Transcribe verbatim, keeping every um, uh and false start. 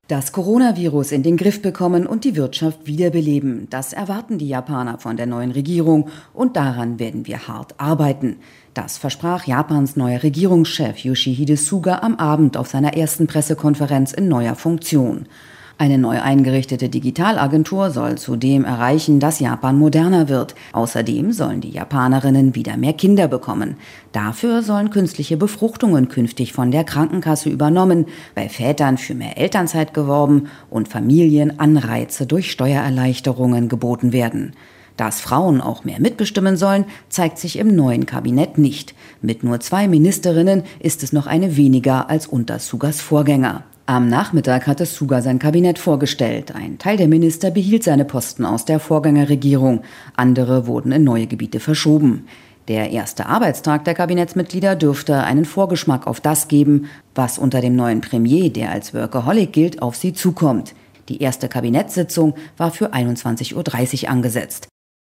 Das Coronavirus in den Griff bekommen und die Wirtschaft wiederbeleben, das erwarten die Japaner von der neuen Regierung und daran werden wir hart arbeiten. Das versprach Japans neuer Regierungschef Yoshihide Suga am Abend auf seiner ersten Pressekonferenz in neuer Funktion. Eine neu eingerichtete Digitalagentur soll zudem erreichen, dass Japan moderner wird. Außerdem sollen die Japanerinnen wieder mehr Kinder bekommen. Dafür sollen künstliche Befruchtungen künftig von der Krankenkasse übernommen, bei Vätern für mehr Elternzeit geworben und Familien Anreize durch Steuererleichterungen geboten werden. Dass Frauen auch mehr mitbestimmen sollen, zeigt sich im neuen Kabinett nicht. Mit nur zwei Ministerinnen ist es noch eine weniger als unter Sugas Vorgänger. Am Nachmittag hatte Suga sein Kabinett vorgestellt. Ein Teil der Minister behielt seine Posten aus der Vorgängerregierung. Andere wurden in neue Gebiete verschoben. Der erste Arbeitstag der Kabinettsmitglieder dürfte einen Vorgeschmack auf das geben, was unter dem neuen Premier, der als Workaholic gilt, auf sie zukommt. Die erste Kabinettssitzung war für einundzwanzig Uhr dreißig angesetzt.